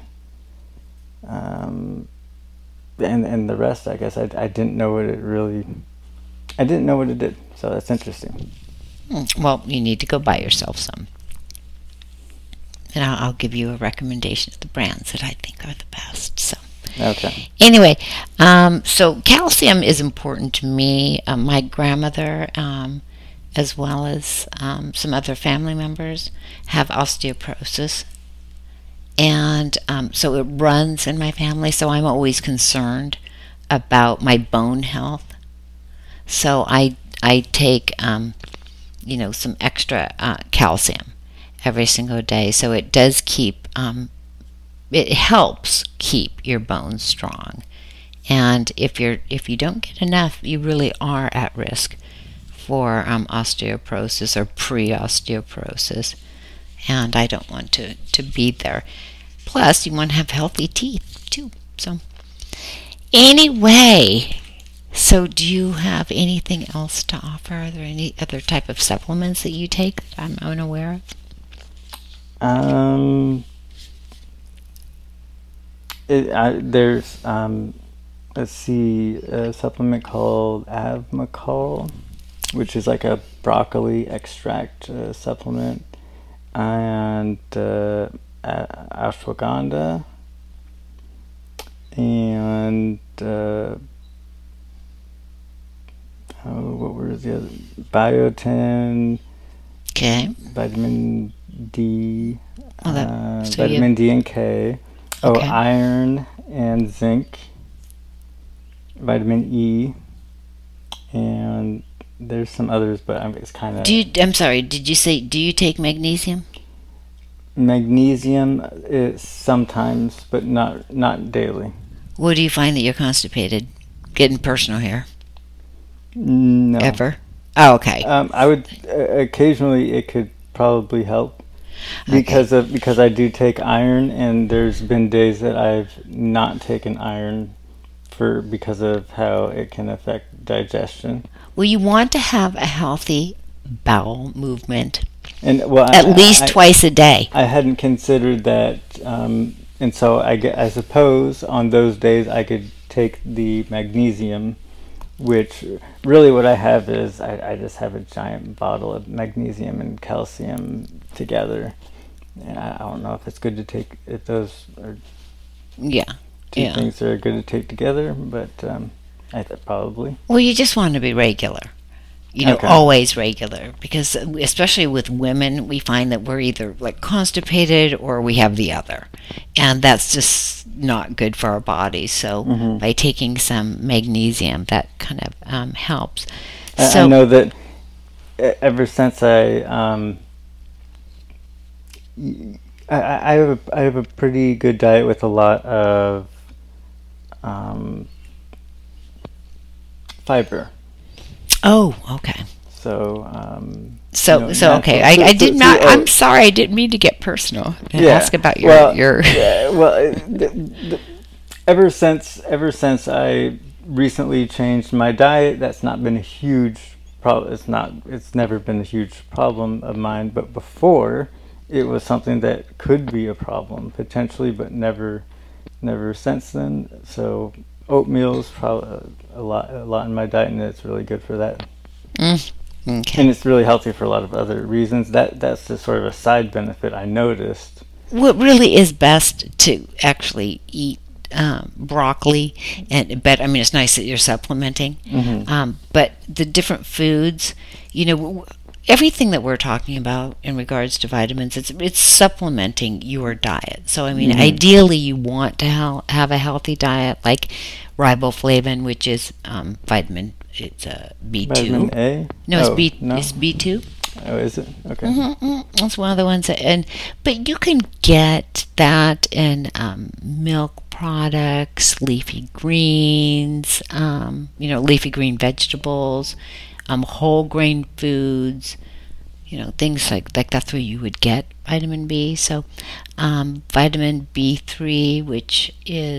um, and and the rest. I guess I I didn't know what it really. I didn't know what it did. So that's interesting. Hmm, Well, you need to go buy yourself some. And I'll, I'll give you a recommendation of the brands that I think are the best. So. Okay. Anyway, um, so calcium is important to me. Uh, my grandmother, um, as well as um, some other family members, have osteoporosis. And um, so it runs in my family, so I'm always concerned about my bone health. So I, I take, um, you know, some extra uh, calcium every single day. So it does keep... Um, it helps keep your bones strong. And if you're if you don't get enough, you really are at risk for um, osteoporosis or pre-osteoporosis. And I don't want to, to be there. Plus, you want to have healthy teeth, too. So, anyway, so do you have anything else to offer? Are there any other type of supplements that you take that I'm unaware of? Um, it, I, there's, um, let's see, a supplement called Avmacol, which is like a broccoli extract uh, supplement, and uh, ashwagandha, and uh, oh, what were the other? Biotin. Okay. Vitamin D. Oh, that, uh, so vitamin you, D and K. Oh, okay. iron and zinc. Vitamin E. And there's some others, but I'm, it's kind of... Do you, I'm sorry, did you say, do you take magnesium? Magnesium is sometimes, but not not daily. What do you find that you're constipated? Getting personal here. No. Ever? Oh, okay. Um, I would uh, occasionally it could probably help because okay. of because I do take iron, and there's been days that I've not taken iron for because of how it can affect digestion. Well, you want to have a healthy bowel movement, and well, at I, least I, twice a day. I hadn't considered that, um, and so I, I suppose on those days I could take the magnesium. Which really what I have is I, I just have a giant bottle of magnesium and calcium together. And I, I don't know if it's good to take, if those are yeah, two yeah. things that are good to take together, but um, I th- probably. Well, you just want to be regular. You know, okay. Always regular. Because especially with women, we find that we're either like constipated or we have the other. And that's just not good for our bodies. So mm-hmm. by taking some magnesium, that kind of um, helps. I, so, I know that ever since I, um, I, I have a, I have a pretty good diet with a lot of um, fiber. Oh, okay. So, um, so, you know, so okay. I, I did not. I'm sorry. I didn't mean to get personal and yeah, ask about your well, your. yeah, well, the, the, ever since ever since I recently changed my diet, that's not been a huge problem. It's not. It's never been a huge problem of mine. But before, it was something that could be a problem potentially, but never, never since then. So. Oatmeal's probably a lot, a lot in my diet, and it's really good for that. Mm, okay. And it's really healthy for a lot of other reasons. That that's just sort of a side benefit I noticed. What really is best to actually eat um, broccoli, and but I mean it's nice that you're supplementing. Mm-hmm. Um, but the different foods, you know. Everything that we're talking about in regards to vitamins, it's it's supplementing your diet. So, I mean, mm-hmm. ideally you want to ha- have a healthy diet like riboflavin, which is um, vitamin, it's a B two. Vitamin A? No, it's, oh, B, no? it's B two. Oh, is it? Okay. Mm-hmm, mm-hmm. That's one of the ones that, and but you can get that in um, milk products, leafy greens, um, you know, leafy green vegetables, um, whole grain foods, you know, things like, like that's where you would get vitamin B. So um, vitamin B three, which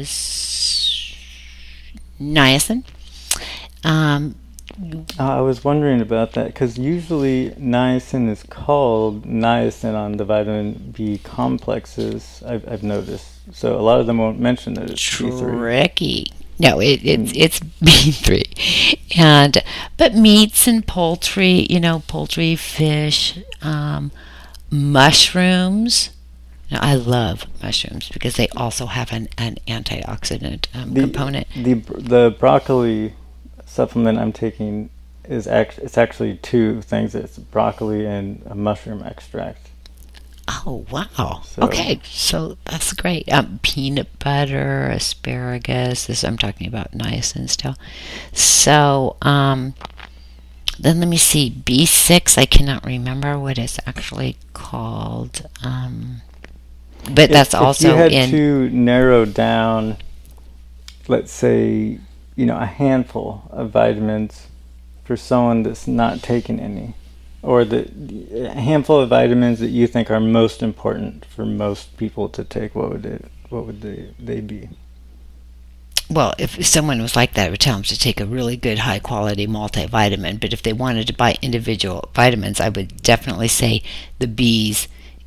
is niacin. Um, Uh, I was wondering about that because usually niacin is called niacin on the vitamin B complexes. I've, I've noticed, so a lot of them won't mention that it's B three. Tricky. No, it, it's it's B three, and but meats and poultry, you know, poultry, fish, um, mushrooms. Now, I love mushrooms because they also have an, an antioxidant um, the, component. The the broccoli supplement I'm taking is actually it's actually two things. It's broccoli and a mushroom extract. Oh wow! So, okay, so that's great. Um, peanut butter, asparagus. This I'm talking about niacin still. So um, then let me see. B six. I cannot remember what it's actually called. Um, but if, that's if also you had in. to narrow down, let's say, you know, a handful of vitamins for someone that's not taking any, or the a handful of vitamins that you think are most important for most people to take, what would it what would they they be? Well, if someone was like that, I would tell them to take a really good high quality multivitamin. But if they wanted to buy individual vitamins, I would definitely say the B's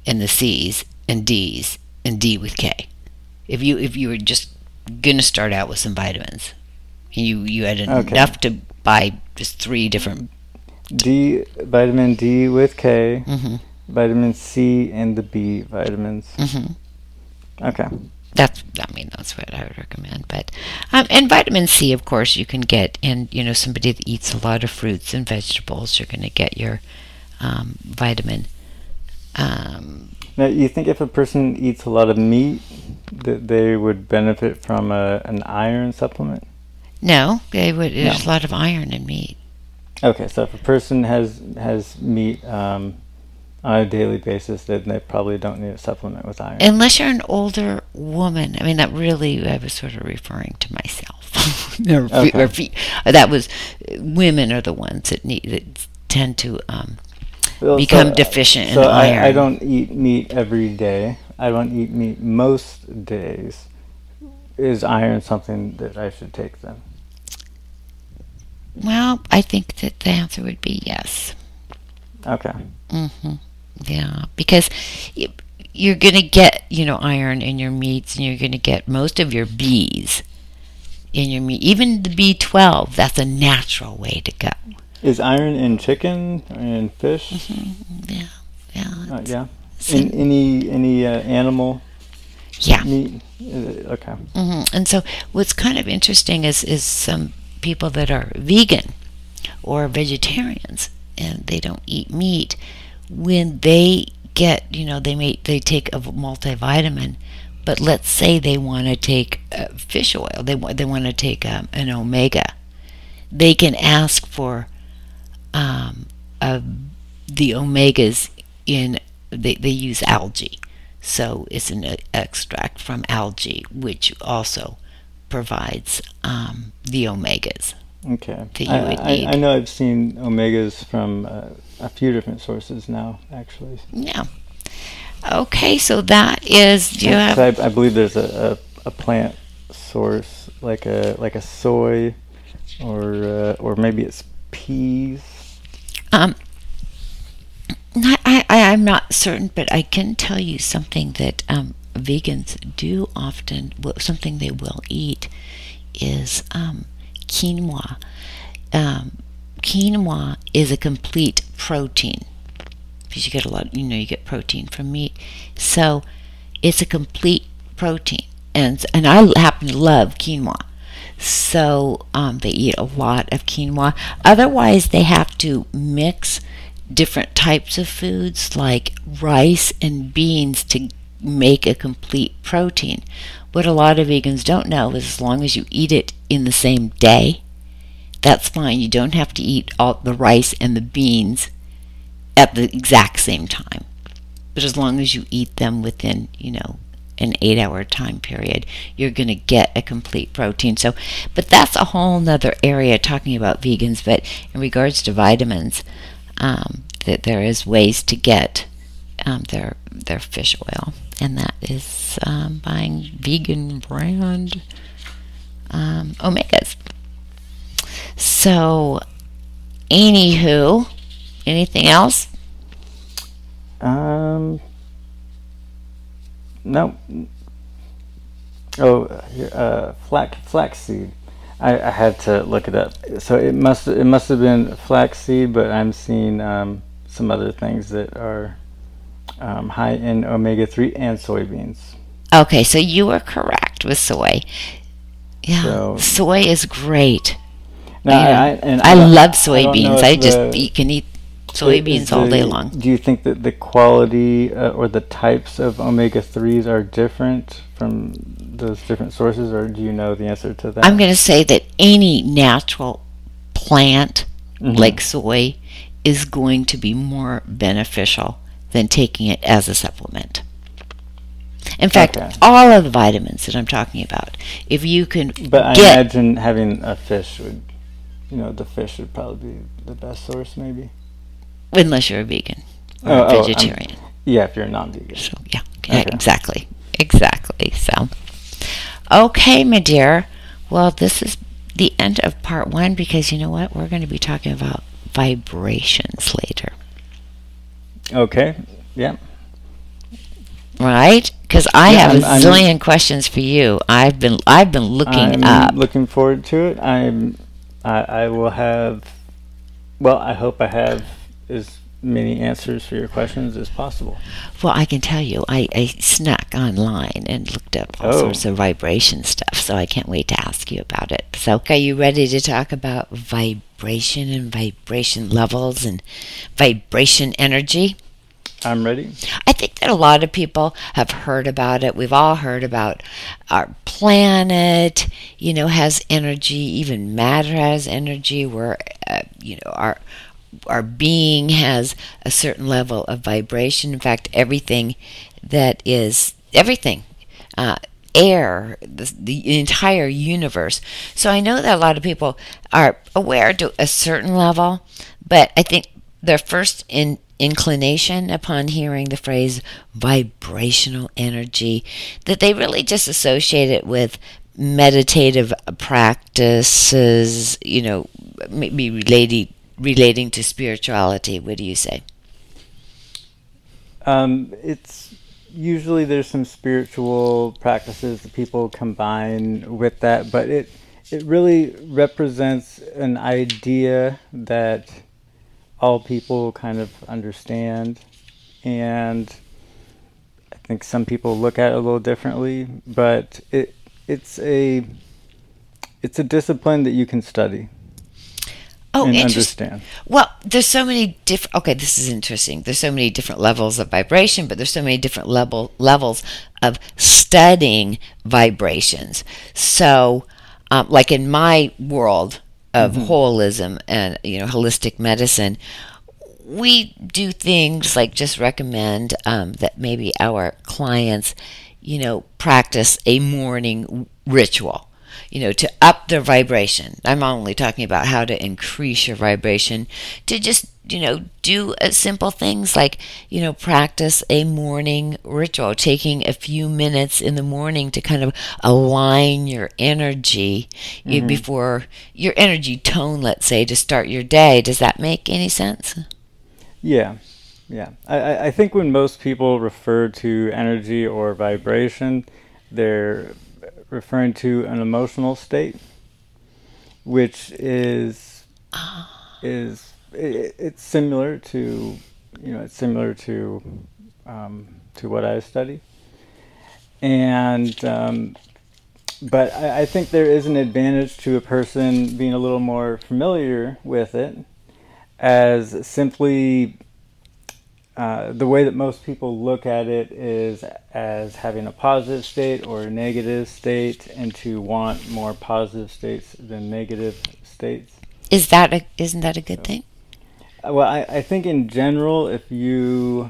and the C's and D's and D with K. If you if you were just gonna start out with some vitamins, you you had Okay. enough to buy just three different. D, vitamin D with K, Mhm. vitamin C, and the B vitamins. Mhm. Okay. That's, I mean, that's what I would recommend. But um, and vitamin C, of course, you can get in. You know, somebody that eats a lot of fruits and vegetables, you're going to get your um, vitamin. Um, Now, you think if a person eats a lot of meat, that they would benefit from a, an iron supplement? no, they would. There's No. a lot of iron in meat. Okay, so if a person has has meat um, on a daily basis, then they probably don't need a supplement with iron. Unless you're an older woman. I mean, that really, I was sort of referring to myself. Or fe- Okay. or fe- that was, women are the ones that need that tend to um, Well, become so- deficient in so I, iron. I don't eat meat every day. I don't eat meat most days. Is iron something that I should take then? Well, I think that the answer would be yes. Okay. hmm Yeah, because y- you're going to get, you know, iron in your meats, and you're going to get most of your B's in your meat. Even the B twelve, that's a natural way to go. Is iron in chicken and fish? Yeah, yeah. Uh, it's- yeah. it's In in- any any uh, animal yeah. meat? Uh, okay. hmm And so what's kind of interesting is, is some people that are vegan or vegetarians and they don't eat meat, when they get, you know, they may they take a multivitamin, but let's say they want to take uh, fish oil, they want they want to take um, an omega, they can ask for um, uh, the omegas in they they use algae, so it's an uh, extract from algae, which also provides um, the omegas. Okay. That you I, would I, need. I know I've seen omegas from uh, a few different sources now, actually. Yeah. Okay, so that is. Do you have? I, I believe there's a, a, a plant source, like a like a soy, or uh, or maybe it's peas. Um, not, I, I, I'm not certain, but I can tell you something that um, vegans do often, well, something they will eat is um, quinoa. Um, quinoa is a complete protein because you get a lot, you know, you get protein from meat. So it's a complete protein. And, and I happen to love quinoa. So um, they eat a lot of quinoa. Otherwise, they have to mix different types of foods like rice and beans to make a complete protein. What a lot of vegans don't know is as long as you eat it in the same day, that's fine. You don't have to eat all the rice and the beans at the exact same time. But as long as you eat them within, you know, an eight hour time period, you're going to get a complete protein. So, but that's a whole nother area talking about vegans. But in regards to vitamins, um, that there is ways to get um, their their fish oil, and that is um, buying vegan brand um, omegas. So, anywho, anything else? Um. No. Oh, here, uh, flax flaxseed. I, I had to look it up. So it must it must have been flaxseed, but I'm seeing um, some other things that are um, high in omega three and soybeans. Okay, so you are correct with soy. Yeah, So- soy is great. Now, Yeah. I, I, and I don't- love I don't know soybeans. if I just the- you can eat is soybeans all day the- long. Do you think that the quality uh, or the types of omega threes are different from those different sources, or do you know the answer to that? I'm going to say that any natural plant Mhm. like soy is going to be more beneficial than taking it as a supplement. In fact, Okay. all of the vitamins that I'm talking about, if you can But I get imagine having a fish would, you know, the fish would probably be the best source, maybe. unless you're a vegan or Oh, a oh, I'm- vegetarian. Yeah, if you're non-vegan. So yeah, Okay. exactly, exactly. So, okay, my dear. Well, this is the end of part one because you know what? We're going to be talking about vibrations later. Okay. Yeah. right? Because I Yeah, have I'm- a I'm- zillion questions for you. I've been I've been looking I'm up. looking forward to it. I'm. I, I will have. Well, I hope I have as many answers for your questions as possible. Well, I can tell you, I, I snuck online and looked up all Oh. sorts of vibration stuff, so I can't wait to ask you about it. So, are you ready to talk about vibration and vibration levels and vibration energy? I'm ready. I think that a lot of people have heard about it. We've all heard about our planet, you know, has energy, even matter has energy, where, uh, you know, our our being has a certain level of vibration. In fact, everything that is, everything, uh, air, the, the entire universe. So I know that a lot of people are aware to a certain level, but I think their first in inclination upon hearing the phrase vibrational energy, that they really just associate it with meditative practices, you know, maybe relating relating to spirituality. What do you say? Um, it's usually there's some spiritual practices that people combine with that, but it it really represents an idea that all people kind of understand, and I think some people look at it a little differently, but it it's a it's a discipline that you can study Oh, and interesting. understand. Well, there's so many different. Okay, this is interesting. There's so many different levels of vibration, but there's so many different level levels of studying vibrations. So, um, like in my world of mm-hmm. holism and you know holistic medicine, we do things like just recommend um, that maybe our clients, you know, practice a morning ritual, you know, to up their vibration. I'm only talking about how to increase your vibration, to just, you know, do uh, simple things like, you know, practice a morning ritual, taking a few minutes in the morning to kind of align your energy mm-hmm. before your energy tone, let's say, to start your day. Does that make any sense? Yeah. Yeah. I, I think when most people refer to energy or vibration, they're referring to an emotional state, which is oh. is it, it's similar to you know it's similar to um, to what I study, and um, but I, I think there is an advantage to a person being a little more familiar with it, as simply Uh, the way that most people look at it is as having a positive state or a negative state, and to want more positive states than negative states. Is that a, isn't that a good so, thing? Uh, well, I, I think in general, if you,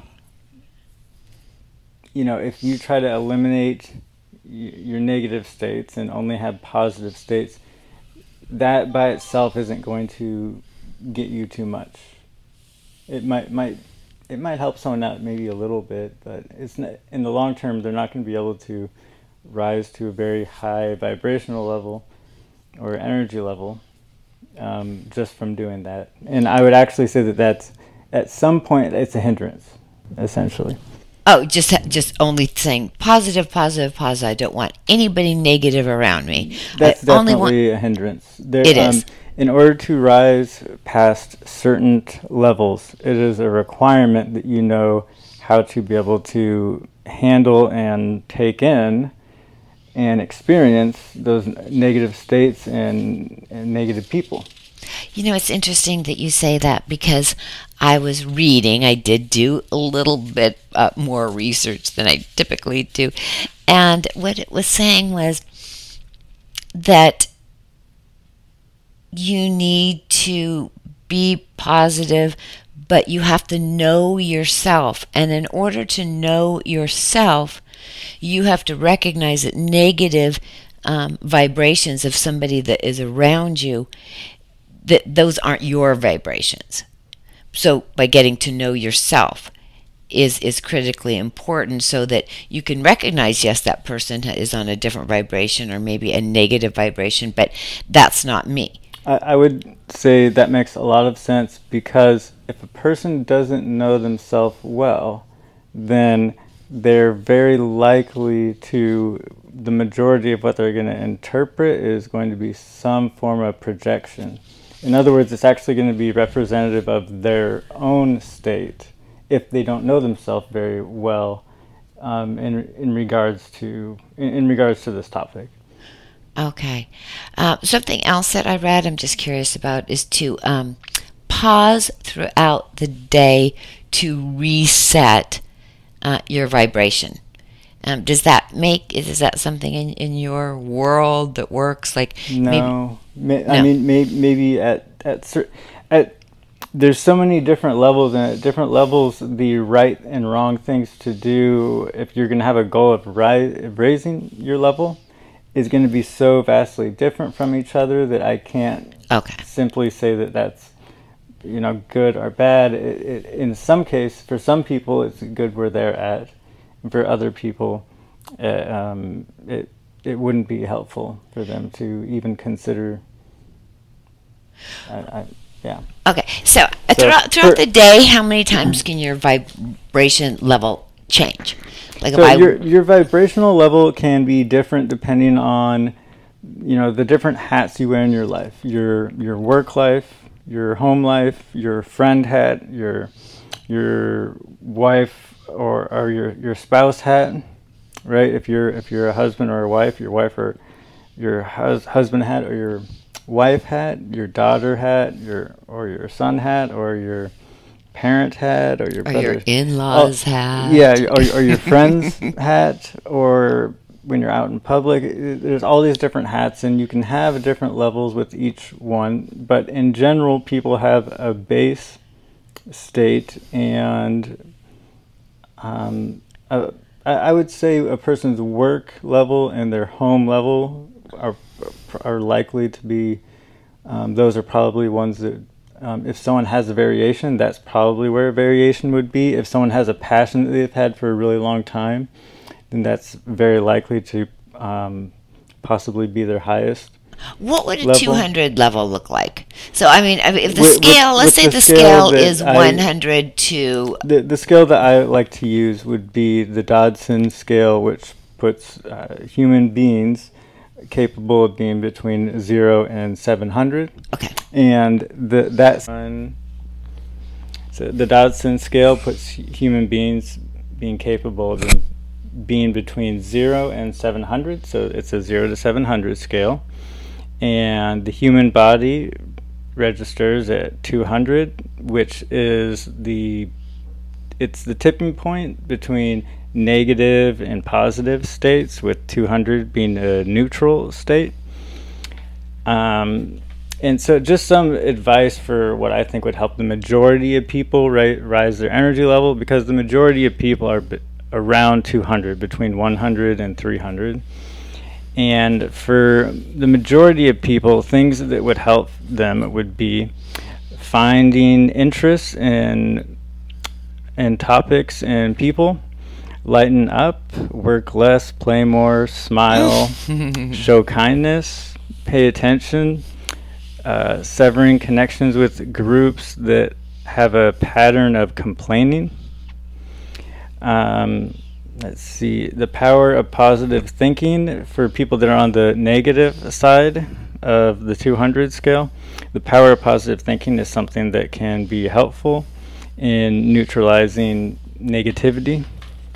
you know, if you try to eliminate y- your negative states and only have positive states, that by itself isn't going to get you too much. It might might. It might help someone out maybe a little bit, but it's not, in the long term, they're not going to be able to rise to a very high vibrational level or energy level um, just from doing that. And I would actually say that that's, at some point, it's a hindrance, essentially. Oh, just just only saying positive, positive, positive. I don't want anybody negative around me. That's I definitely only want, a hindrance. There, it um, is. In order to rise past certain levels, it is a requirement that you know how to be able to handle and take in and experience those negative states and, and negative people. You know, it's interesting that you say that, because I was reading, I did do a little bit uh, more research than I typically do, and what it was saying was that you need to be positive, but you have to know yourself. And in order to know yourself, you have to recognize that negative um, vibrations of somebody that is around you, that those aren't your vibrations. So by getting to know yourself is is critically important, so that you can recognize, yes, that person is on a different vibration or maybe a negative vibration, but that's not me. I would say that makes a lot of sense, because if a person doesn't know themselves well, then they're very likely to, the majority of what they're going to interpret is going to be some form of projection. In other words, it's actually going to be representative of their own state if they don't know themselves very well um, in in regards to in, in regards to this topic. Okay. Uh, something else that I read, I'm just curious about, is to um, pause throughout the day to reset uh, your vibration. Um, does that make, is that something in, in your world that works? Like No. maybe, May, I no. mean, may, maybe at, at, cer- at, there's so many different levels, and at different levels, the right and wrong things to do if you're going to have a goal of ri- raising your level is going to be so vastly different from each other that I can't Okay. simply say that that's, you know, good or bad. It, it, in some case, for some people, it's good where they're at. And for other people, uh, um, it it wouldn't be helpful for them to even consider. I, I, yeah. Okay. So, uh, So throughout, throughout for- the day, how many times can your vibration level change? Like So if I, your your vibrational level can be different depending on, you know, the different hats you wear in your life. Your your work life, your home life, your friend hat, your your wife or, or your, your spouse hat, right? If you're if you're a husband or a wife, your wife or your hus- husband hat or your wife hat, your daughter hat, your or your son hat or your parent hat or your or brother your in-laws Oh, hat. yeah, or, or your friend's hat, or when you're out in public. i- There's all these different hats, and you can have different levels with each one. But in general, people have a base state, and um, uh, I I would say a person's work level and their home level are are likely to be. Um, those are probably ones that. Um, if someone has a variation, that's probably where a variation would be. If someone has a passion that they've had for a really long time, then that's very likely to um, possibly be their highest. What would a level. two hundred level look like? So, I mean, I mean, if the With- with- scale, let's with say the the scale scale that is I- one hundred to, The, the scale that I like to use would be the Dodson scale, which puts uh, human beings capable of being between zero and seven hundred. okay, And the that's one. So the Dodson scale puts hu- human beings being capable of being- being between zero and seven hundred. So it's a zero to seven hundred scale, and the human body registers at two hundred, which is the it's the tipping point between negative and positive states, with two hundred being a neutral state. Um, and so just some advice for what I think would help the majority of people ri- rise their energy level, because the majority of people are b- around two hundred, between one hundred and three hundred. And for the majority of people, things that would help them would be finding interest in, in topics and people, lighten up, work less, play more, smile, show kindness, pay attention, uh, severing connections with groups that have a pattern of complaining. Um, let's see, the power of positive thinking for people that are on the negative side of the two hundred scale. The power of positive thinking is something that can be helpful in neutralizing negativity.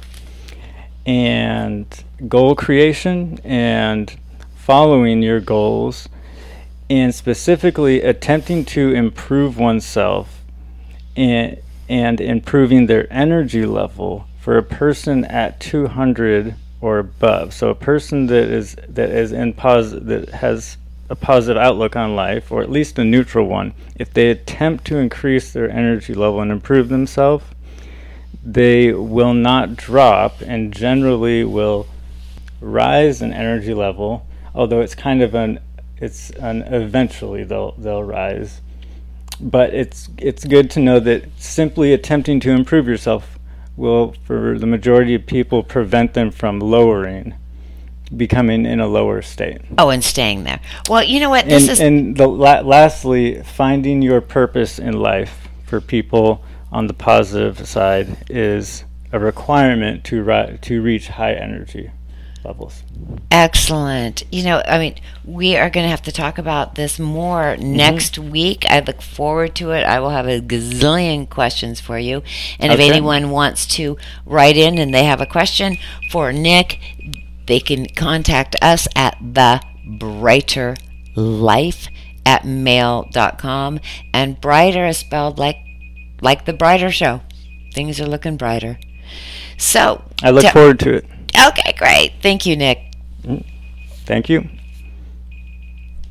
And goal creation and following your goals, and specifically attempting to improve oneself and, and improving their energy level for a person at two hundred or above. So a person that is that is in pos- that has a positive outlook on life, or at least a neutral one, if they attempt to increase their energy level and improve themselves, they will not drop and generally will rise in energy level, although it's kind of an it's an eventually they'll they'll rise. But it's it's good to know that simply attempting to improve yourself will, for the majority of people, prevent them from lowering, becoming in a lower state. oh, and staying there. Well, you know what, this And is, and the la- lastly, finding your purpose in life for people on the positive side is a requirement to ri- to reach high energy levels. Excellent. You know, I mean, we are going to have to talk about this more next mm-hmm. week. I look forward to it. I will have a gazillion questions for you. And okay. if anyone wants to write in and they have a question for Nick, they can contact us at the brighter life at mail dot com. And brighter is spelled like like the brighter show. Things are looking brighter. So I look t- forward to it. Okay, great. Thank you, Nick. Thank you.